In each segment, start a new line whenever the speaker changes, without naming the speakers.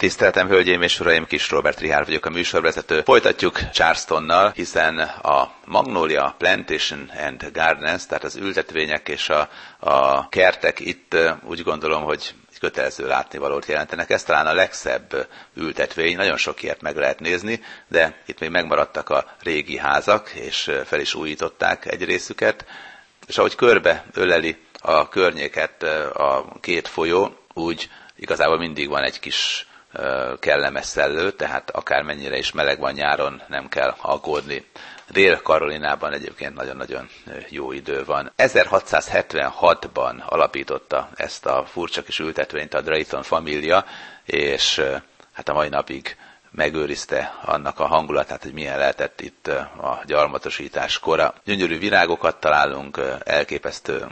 Tiszteltem, hölgyeim és uraim, Kis Róbert Richárd vagyok, a műsorvezető. Folytatjuk Charlestonnal, hiszen a Magnolia Plantation and Gardens, tehát az ültetvények és a kertek itt úgy gondolom, hogy kötelező látnivalót jelentenek. Ez talán a legszebb ültetvény, nagyon sok ilyet meg lehet nézni, de itt még megmaradtak a régi házak, és fel is újították egy részüket, és ahogy körbe öleli a környéket a két folyó, úgy igazából mindig van egy kis kellemes szellő, tehát akármennyire is meleg van nyáron, nem kell aggódni. Dél-Karolinában egyébként nagyon-nagyon jó idő van. 1676-ban alapította ezt a furcsa kis ültetvényt a Drayton família, és hát a mai napig megőrizte annak a hangulatát, hogy milyen lehetett itt a gyarmatosítás kora. Gyönyörű virágokat találunk, elképesztő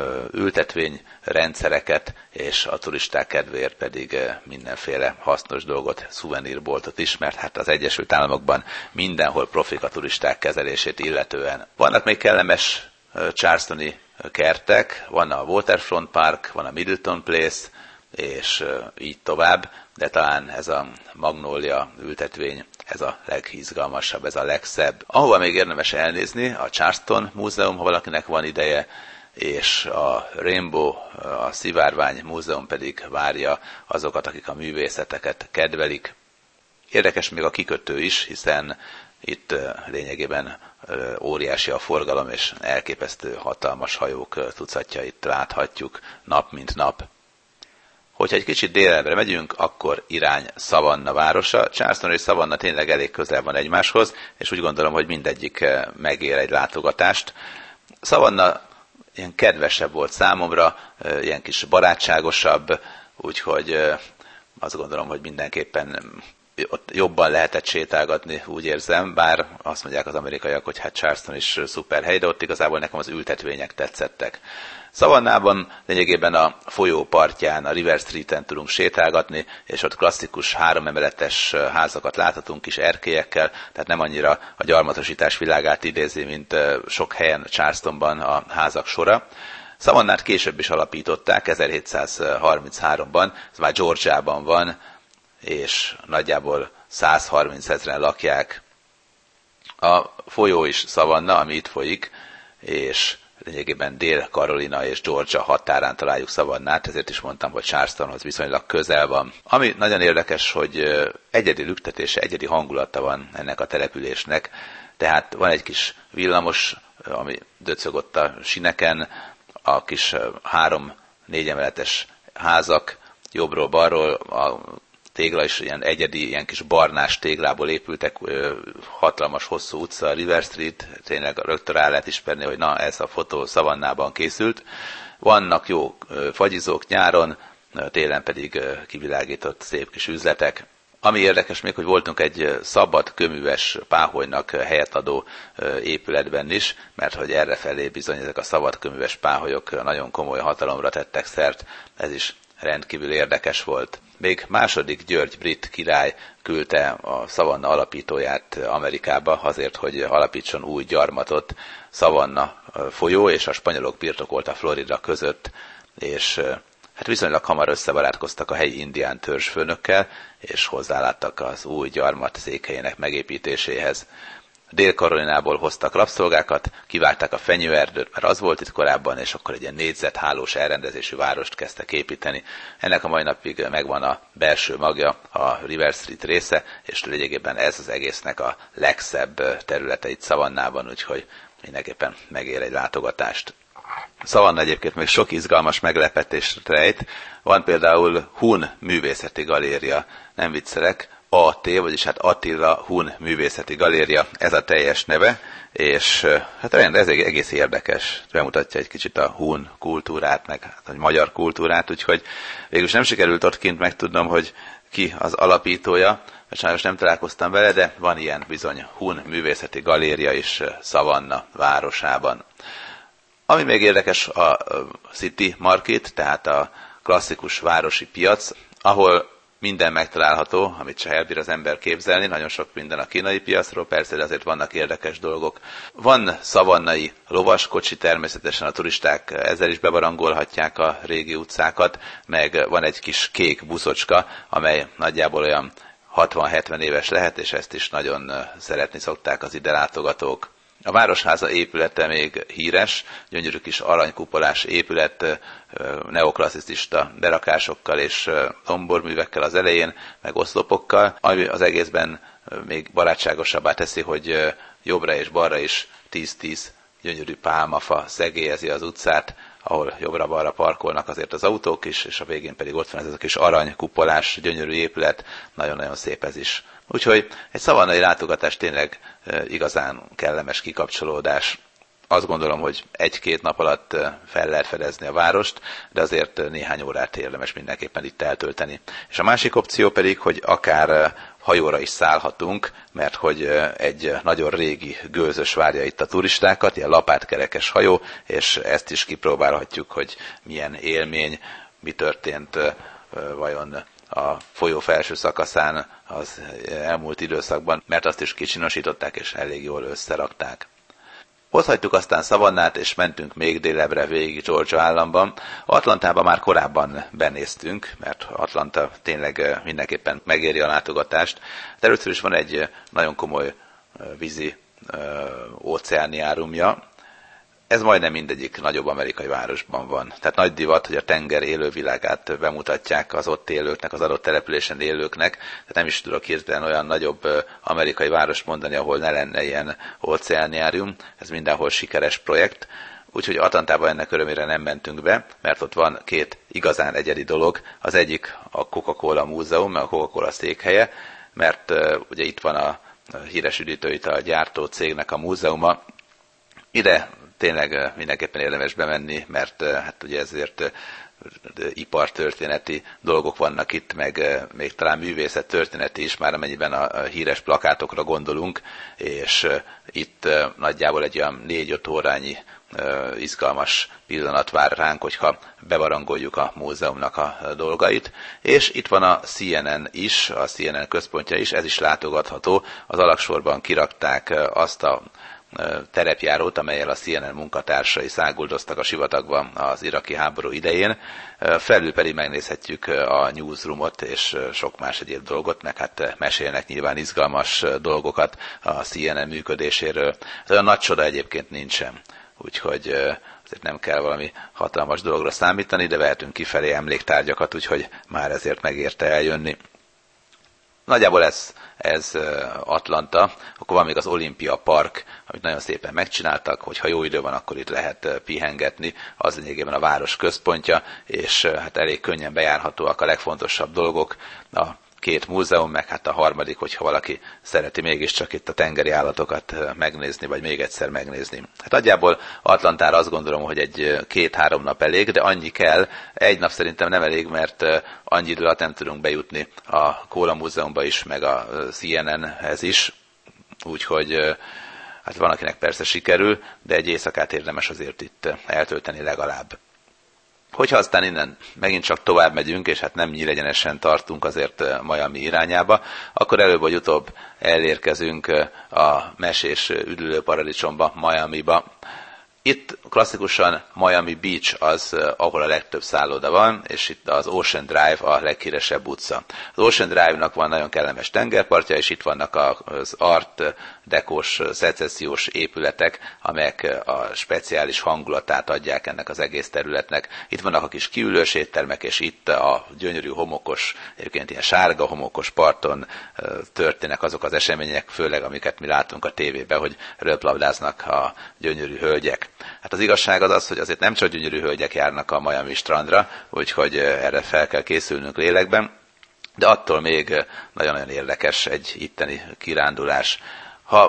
ültetvényrendszereket, és a turisták kedvéért pedig mindenféle hasznos dolgot, szuvenírboltot is, mert hát az Egyesült Államokban mindenhol profik a turisták kezelését illetően. Vannak még kellemes charlestoni kertek, van a Waterfront Park, van a Middleton Place, és így tovább, de talán ez a Magnolia ültetvény, ez a legizgalmasabb, ez a legszebb. Ahova még érdemes elnézni, a Charleston Múzeum, ha valakinek van ideje, és a Rainbow, a Szivárvány Múzeum pedig várja azokat, akik a művészeteket kedvelik. Érdekes még a kikötő is, hiszen itt lényegében óriási a forgalom, és elképesztő hatalmas hajók tucatjait láthatjuk nap mint nap. Hogyha egy kicsit délebbre megyünk, akkor irány Savannah városa. Charleston és Savannah tényleg elég közel van egymáshoz, és úgy gondolom, hogy mindegyik megér egy látogatást. Savannah ilyen kedvesebb volt számomra, ilyen kis barátságosabb, úgyhogy azt gondolom, hogy mindenképpen ott jobban lehetett sétálgatni, úgy érzem, bár azt mondják az amerikaiak, hogy hát Charleston is szuper hely, de ott igazából nekem az ültetvények tetszettek. Savannahban lényegében a folyó partján, a River Streeten tudunk sétálgatni, és ott klasszikus 3 emeletes házakat láthatunk kis erkélyekkel, tehát nem annyira a gyarmatosítás világát idézi, mint sok helyen Charlestonban a házak sora. Savannah-t később is alapították, 1733-ban, ez már Georgiában van, és nagyjából 130 000-en lakják. A folyó is Savannah, ami itt folyik, és lényegében Dél-Karolina és Georgia határán találjuk Savannah-t, ezért is mondtam, hogy Charlestonhoz viszonylag közel van. Ami nagyon érdekes, hogy egyedi lüktetése, egyedi hangulata van ennek a településnek, tehát van egy kis villamos, ami döcögött a sineken, a kis 3-4 emeletes házak, jobbról-balról, a tégla is ilyen egyedi, ilyen kis barnás téglából épültek, hatalmas hosszú utca, a River Street, tényleg rögtön rá lehet ismerni, hogy na, ez a fotó Savannahban készült. Vannak jó fagyizók nyáron, télen pedig kivilágított szép kis üzletek. Ami érdekes még, hogy voltunk egy szabad kőműves páholynak helyet adó épületben is, mert hogy errefelé bizony ezek a szabad kőműves páholyok nagyon komoly hatalomra tettek szert, ez is rendkívül érdekes volt. Még II. György brit király küldte a Savannah alapítóját Amerikába azért, hogy alapítson új gyarmatot Savannah folyó és a spanyolok birtokolta Florida között, és hát viszonylag hamar összebarátkoztak a helyi indián törzsfőnökkel, és hozzáláttak az új gyarmat székhelyének megépítéséhez. Dél-Karolinából hoztak rabszolgákat, kivágták a fenyőerdőt, mert az volt itt korábban, és akkor egy ilyen négyzethálós elrendezésű várost kezdtek építeni. Ennek a mai napig megvan a belső magja, a River Street része, és lényegében ez az egésznek a legszebb területe itt Savannahban, úgyhogy mindenképpen megér egy látogatást. Savannah egyébként még sok izgalmas meglepetést rejt. Van például Hun művészeti galéria, nem viccelek, AT, vagyis hát Attila Hun művészeti galéria, ez a teljes neve, és hát ez egész érdekes, bemutatja egy kicsit a Hun kultúrát, meg hát a magyar kultúrát, úgyhogy végülis nem sikerült ott kint megtudnom, hogy ki az alapítója, mert sajnos nem találkoztam vele, de van ilyen bizony Hun művészeti galéria is Savannah városában. Ami még érdekes, a City Market, tehát a klasszikus városi piac, ahol minden megtalálható, amit csak elbír az ember képzelni, nagyon sok minden a kínai piacról, persze, de azért vannak érdekes dolgok. Van szavannai lovaskocsi, természetesen a turisták ezzel is bebarangolhatják a régi utcákat, meg van egy kis kék buszocska, amely nagyjából olyan 60-70 éves lehet, és ezt is nagyon szeretni szokták az ide látogatók. A Városháza épülete még híres, gyönyörű kis aranykupolás épület, neoklasszicista berakásokkal és tomborművekkel az elején, meg oszlopokkal, ami az egészben még barátságosabbá teszi, hogy jobbra és balra is 10-10 gyönyörű pálmafa szegélyezi az utcát, ahol jobbra-balra parkolnak azért az autók is, és a végén pedig ott van ez a kis aranykupolás, gyönyörű épület, nagyon-nagyon szép ez is. Úgyhogy egy szavannai látogatás tényleg igazán kellemes kikapcsolódás. Azt gondolom, hogy 1-2 nap alatt fel lehet fedezni a várost, de azért néhány órát érdemes mindenképpen itt eltölteni. És a másik opció pedig, hogy akár hajóra is szállhatunk, mert hogy egy nagyon régi gőzös várja itt a turistákat, ilyen lapátkerekes hajó, és ezt is kipróbálhatjuk, hogy milyen élmény, mi történt vajon a folyó felső szakaszán az elmúlt időszakban, mert azt is kicsinosították és elég jól összerakták. Ott hagytuk aztán Savannát, és mentünk még délebbre végig Georgia államban. Atlantában már korábban benéztünk, mert Atlanta tényleg mindenképpen megéri a látogatást. De először is van egy nagyon komoly vízi óceáni árumja. Ez majdnem mindegyik nagyobb amerikai városban van. Tehát nagy divat, hogy a tenger élővilágát bemutatják az ott élőknek, az adott településen élőknek. Tehát nem is tudok hirtelen olyan nagyobb amerikai várost mondani, ahol ne lenne ilyen óceániárium. Ez mindenhol sikeres projekt. Úgyhogy Atlantában ennek örömére nem mentünk be, mert ott van 2 igazán egyedi dolog. Az egyik a Coca-Cola múzeum, meg a Coca-Cola székhelye, mert ugye itt van a híres üdítőital gyártó cégnek a múzeuma. Ide tényleg mindenképpen érdemes bemenni, mert hát ugye ezért ipartörténeti dolgok vannak itt, meg még talán művészettörténeti is, már amennyiben a híres plakátokra gondolunk, és itt nagyjából egy olyan 4-5 órányi izgalmas pillanat vár ránk, hogyha bebarangoljuk a múzeumnak a dolgait. És itt van a CNN is, a CNN központja is, ez is látogatható. Az alagsorban kirakták azt a terepjárót, amellyel a CNN munkatársai száguldoztak a sivatagban az iraki háború idején. Felül pedig megnézhetjük a newsroomot és sok más egyéb dolgot, meg hát mesélnek nyilván izgalmas dolgokat a CNN működéséről. Olyan nagy csoda egyébként nincsen, úgyhogy azért nem kell valami hatalmas dologra számítani, de vehetünk kifelé emléktárgyakat, úgyhogy már ezért megérte eljönni. Nagyjából ez Atlanta, akkor van még az Olympia Park, amit nagyon szépen megcsináltak, hogyha jó idő van, akkor itt lehet pihengetni, az lényegében a város központja, és hát elég könnyen bejárhatóak a legfontosabb dolgok, a 2 múzeum, meg hát a harmadik, hogyha valaki szereti mégiscsak itt a tengeri állatokat megnézni, vagy még egyszer megnézni. Hát nagyjából Atlantára azt gondolom, hogy egy 2-3 nap elég, de annyi kell. Egy nap szerintem nem elég, mert annyi idő alatt nem tudunk bejutni a Cola Múzeumba is, meg a CNN-hez is. Úgyhogy hát van, akinek persze sikerül, de egy éjszakát érdemes azért itt eltölteni legalább. Hogyha aztán innen megint csak tovább megyünk, és hát nem nyíregyenesen tartunk azért Miami irányába, akkor előbb vagy utóbb elérkezünk a mesés üdülőparadicsomba, Miamiba. Itt klasszikusan Miami Beach az, ahol a legtöbb szálloda van, és itt az Ocean Drive a leghíresebb utca. Az Ocean Drive-nak van nagyon kellemes tengerpartja, és itt vannak az art dekós, szecessziós épületek, amelyek a speciális hangulatát adják ennek az egész területnek. Itt vannak a kis kiülős éttermek, és itt a gyönyörű homokos, egyébként ilyen sárga homokos parton történnek azok az események, főleg amiket mi látunk a tévében, hogy röplabdáznak a gyönyörű hölgyek. Hát az igazság az az, hogy azért nem csak gyönyörű hölgyek járnak a Miami strandra, úgyhogy erre fel kell készülnünk lélekben, de attól még nagyon-nagyon érdekes egy itteni kirándulás. Ha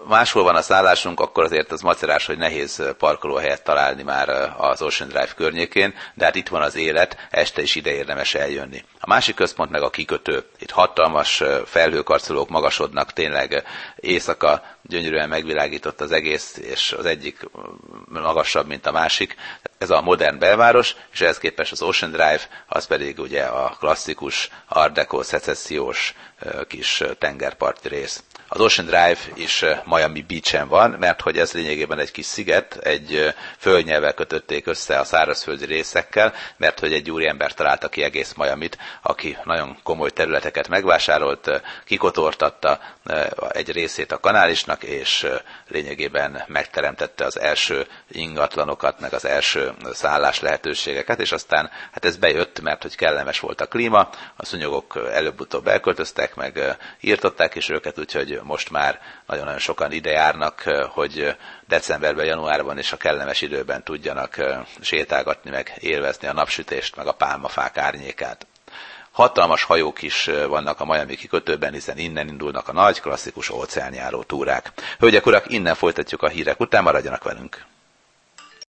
máshol van a szállásunk, akkor azért az macerás, hogy nehéz parkolóhelyet találni már az Ocean Drive környékén, de hát itt van az élet, este is ide érdemes eljönni. A másik központ meg a kikötő. Itt hatalmas felhőkarcolók magasodnak, tényleg éjszaka gyönyörűen megvilágított az egész, és az egyik magasabb, mint a másik. Ez a modern belváros, és ehhez képest az Ocean Drive, az pedig ugye a klasszikus Art Deco szecessziós kis tengerparti rész. Az Ocean Drive is Miami Beach-en van, mert hogy ez lényegében egy kis sziget, egy földnyelvvel kötötték össze a szárazföldi részekkel, mert hogy egy úriember találta ki egész Miamit, aki nagyon komoly területeket megvásárolt, kikotortatta egy részét a kanálisnak, és lényegében megteremtette az első ingatlanokat, meg az első szállás lehetőségeket, és aztán hát ez bejött, mert hogy kellemes volt a klíma, a szúnyogok előbb-utóbb elköltöztek, meg írtották is őket, úgyhogy most már nagyon-nagyon sokan ide járnak, hogy decemberben, januárban és a kellemes időben tudjanak sétálgatni, meg élvezni a napsütést, meg a pálmafák árnyékát. Hatalmas hajók is vannak a Miami kikötőben, hiszen innen indulnak a nagy, klasszikus óceánjáró túrák. Hölgyek, urak, innen folytatjuk a hírek után, maradjanak velünk!